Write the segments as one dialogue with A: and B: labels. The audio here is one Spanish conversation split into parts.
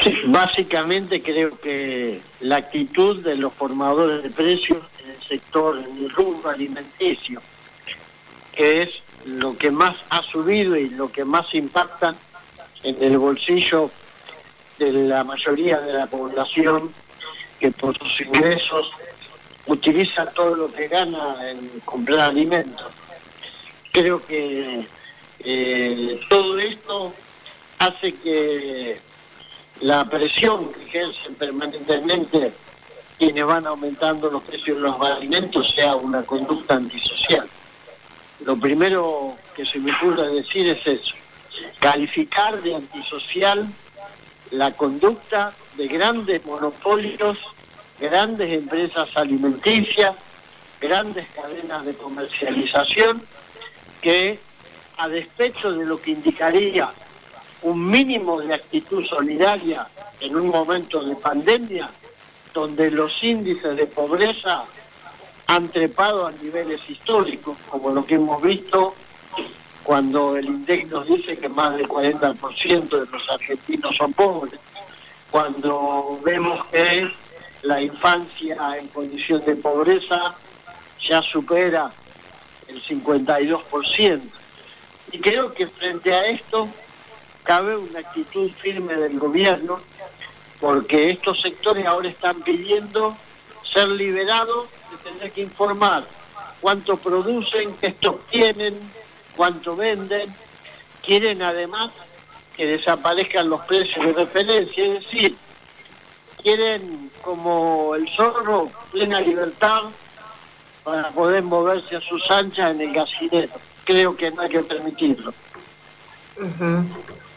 A: Sí, básicamente creo que la actitud de los formadores de precios en el sector, en el rubro alimenticio, que es lo que más ha subido y lo que más impacta en el bolsillo de la mayoría de la población, que por sus ingresos utiliza todo lo que gana en comprar alimentos. Creo que todo esto hace que la presión que ejercen permanentemente quienes van aumentando los precios de los alimentos sea una conducta antisocial. Lo primero que se me ocurre decir es eso, calificar de antisocial la conducta de grandes monopolios, grandes empresas alimenticias, grandes cadenas de comercialización, que a despecho de lo que indicaría un mínimo de actitud solidaria en un momento de pandemia, donde los índices de pobreza han trepado a niveles históricos, como lo que hemos visto cuando el INDEC nos dice que más del 40% de los argentinos son pobres, cuando vemos que la infancia en condición de pobreza ya supera el 52%. Y creo que frente a esto cabe una actitud firme del gobierno, porque estos sectores ahora están pidiendo ser liberados de tener que informar cuánto producen, qué stock tienen, cuánto venden. Quieren además que desaparezcan los precios de referencia, es decir, quieren como el zorro plena libertad para poder moverse a sus anchas en el gallinero. Creo que no hay que permitirlo.
B: Uh-huh.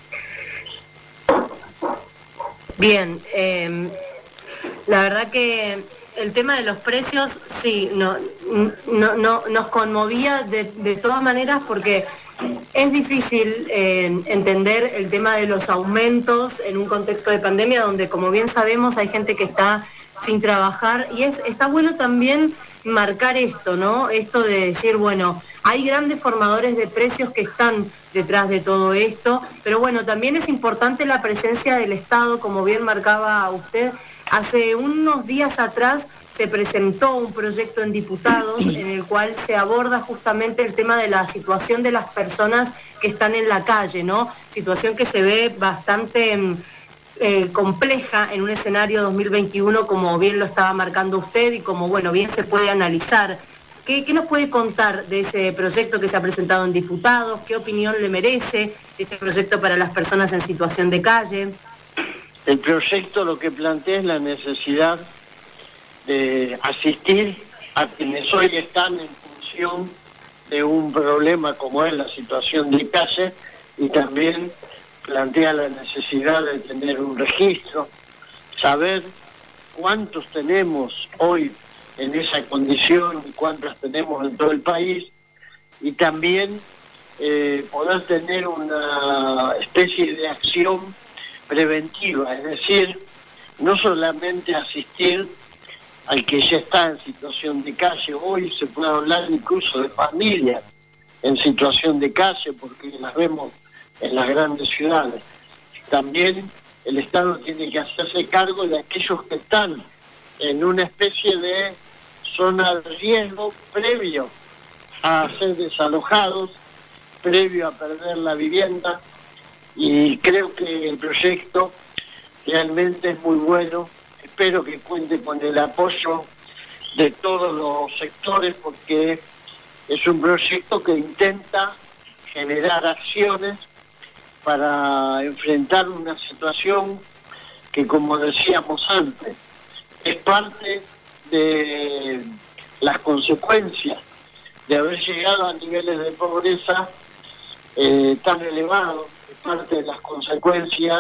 B: Bien, la verdad que el tema de los precios, sí, no nos conmovía de todas maneras, porque es difícil entender el tema de los aumentos en un contexto de pandemia donde, como bien sabemos, hay gente que está sin trabajar, y está bueno también marcar esto, ¿no? Esto de decir, bueno, hay grandes formadores de precios que están detrás de todo esto, pero bueno, también es importante la presencia del Estado, como bien marcaba usted. Hace unos días atrás se presentó un proyecto en diputados en el cual se aborda justamente el tema de la situación de las personas que están en la calle, ¿no? Situación que se ve bastante compleja en un escenario 2021, como bien lo estaba marcando usted y como, bueno, bien se puede analizar. ¿Qué nos puede contar de ese proyecto que se ha presentado en diputados? ¿Qué opinión le merece ese proyecto para las personas en situación de calle?
A: El proyecto lo que plantea es la necesidad de asistir a quienes hoy están en función de un problema como es la situación de calle, y también plantea la necesidad de tener un registro, saber cuántos tenemos hoy en esa condición y cuántas tenemos en todo el país, y también poder tener una especie de acción preventiva, es decir, no solamente asistir al que ya está en situación de calle. Hoy se puede hablar incluso de familias en situación de calle, porque las vemos en las grandes ciudades. También el Estado tiene que hacerse cargo de aquellos que están en una especie de zona de riesgo previo a ser desalojados, previo a perder la vivienda, y creo que el proyecto realmente es muy bueno. Espero que cuente con el apoyo de todos los sectores, porque es un proyecto que intenta generar acciones para enfrentar una situación que, como decíamos antes, es parte de las consecuencias de haber llegado a niveles de pobreza tan elevados, es parte de las consecuencias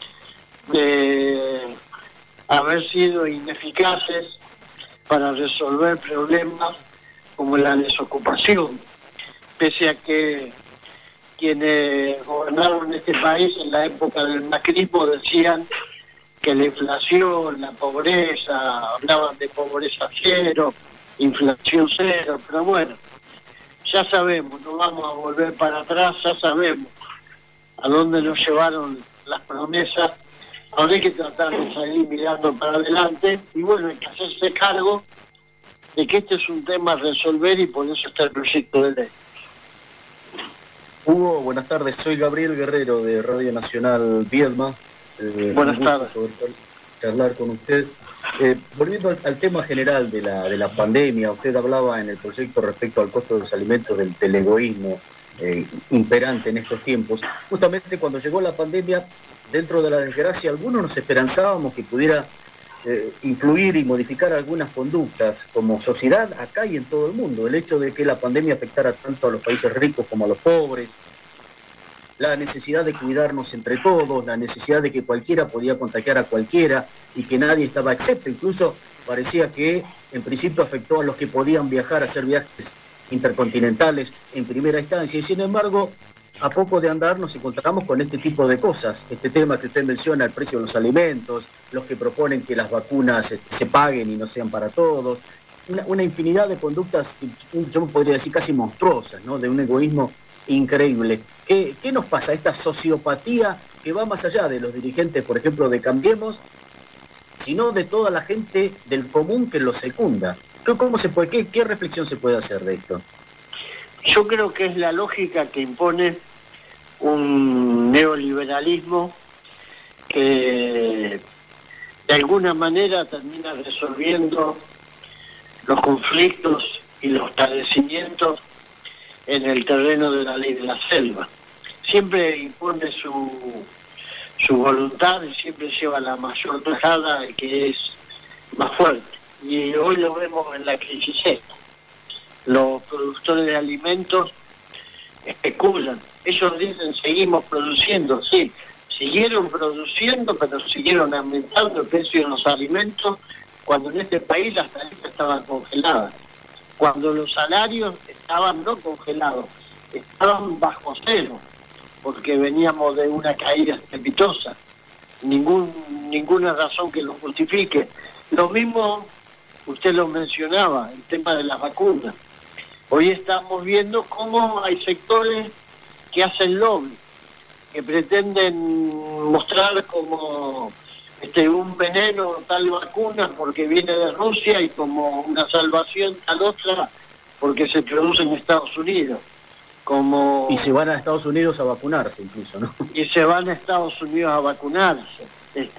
A: de haber sido ineficaces para resolver problemas como la desocupación, pese a que quienes gobernaron este país en la época del macrismo decían que la inflación, la pobreza, hablaban de pobreza cero, inflación cero, pero bueno, ya sabemos, no vamos a volver para atrás, ya sabemos a dónde nos llevaron las promesas Ahora hay que tratar de salir mirando para adelante y bueno, hay que hacerse cargo de que este es un tema a resolver y por eso está el proyecto de ley.
C: Hugo, buenas tardes. Soy Gabriel Guerrero de Radio Nacional Viedma.
A: Buenas tardes.
C: Poder charlar con usted. Volviendo al tema general de la pandemia, usted hablaba en el proyecto respecto al costo de los alimentos del egoísmo imperante en estos tiempos. Justamente cuando llegó la pandemia, dentro de la desgracia, algunos nos esperanzábamos que pudiera influir y modificar algunas conductas como sociedad acá y en todo el mundo. El hecho de que la pandemia afectara tanto a los países ricos como a los pobres, la necesidad de cuidarnos entre todos, la necesidad de que cualquiera podía contagiar a cualquiera y que nadie estaba excepto. Incluso parecía que en principio afectó a los que podían viajar, hacer viajes intercontinentales en primera instancia. Y sin embargo, a poco de andar nos encontramos con este tipo de cosas. Este tema que usted menciona, el precio de los alimentos, los que proponen que las vacunas se paguen y no sean para todos. Una infinidad de conductas, yo podría decir casi monstruosas, ¿no? De un egoísmo increíble. ¿Qué nos pasa? Esta sociopatía que va más allá de los dirigentes, por ejemplo, de Cambiemos, sino de toda la gente del común que lo secunda. ¿Cómo se puede, qué reflexión se puede hacer de esto?
A: Yo creo que es la lógica que impone un neoliberalismo que de alguna manera termina resolviendo los conflictos y los padecimientos en el terreno de la ley de la selva. Siempre impone su voluntad y siempre lleva la mayor tajada el que es más fuerte. Y hoy lo vemos en la crisis esta. Los productores de alimentos especulan. Ellos dicen, seguimos produciendo. Sí, siguieron produciendo, pero siguieron aumentando el precio de los alimentos cuando en este país las tarifas estaban congeladas. Cuando los salarios estaban no congelados, estaban bajo cero, porque veníamos de una caída estrepitosa. Ninguna razón que lo justifique. Lo mismo, usted lo mencionaba, el tema de las vacunas. Hoy estamos viendo cómo hay sectores que hacen lobby, que pretenden mostrar como un veneno tal vacuna porque viene de Rusia y como una salvación tal otra porque se produce en Estados Unidos.
C: Y se van a Estados Unidos a vacunarse incluso, ¿no?
A: Y se van a Estados Unidos a vacunarse.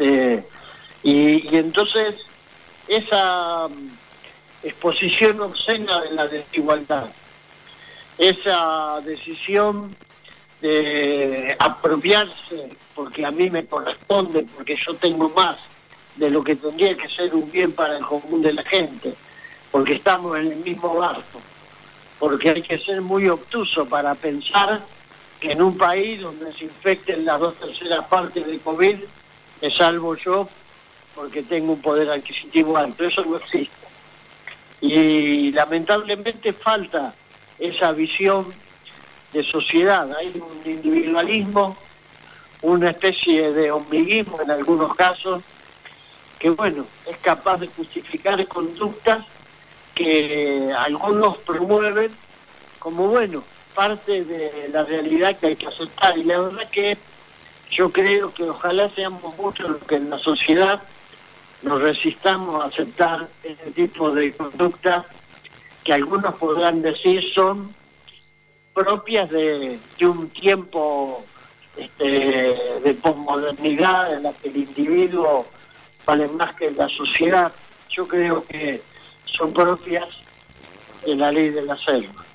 A: Y entonces esa exposición obscena de la desigualdad, esa decisión de apropiarse porque a mí me corresponde, porque yo tengo más de lo que tendría que ser un bien para el común de la gente, porque estamos en el mismo barco, porque hay que ser muy obtuso para pensar que en un país donde se infecten las 2/3 partes de COVID, me salvo yo porque tengo un poder adquisitivo alto. Eso no existe. Y lamentablemente falta esa visión de sociedad. Hay un individualismo, una especie de ombliguismo en algunos casos, que bueno, es capaz de justificar conductas que algunos promueven como bueno, parte de la realidad que hay que aceptar. Y la verdad que yo creo que ojalá seamos muchos los que en la sociedad nos resistamos a aceptar este tipo de conductas que algunos podrán decir son propias de un tiempo de posmodernidad en la que el individuo vale más que la sociedad. Yo creo que son propias de la ley de la selva.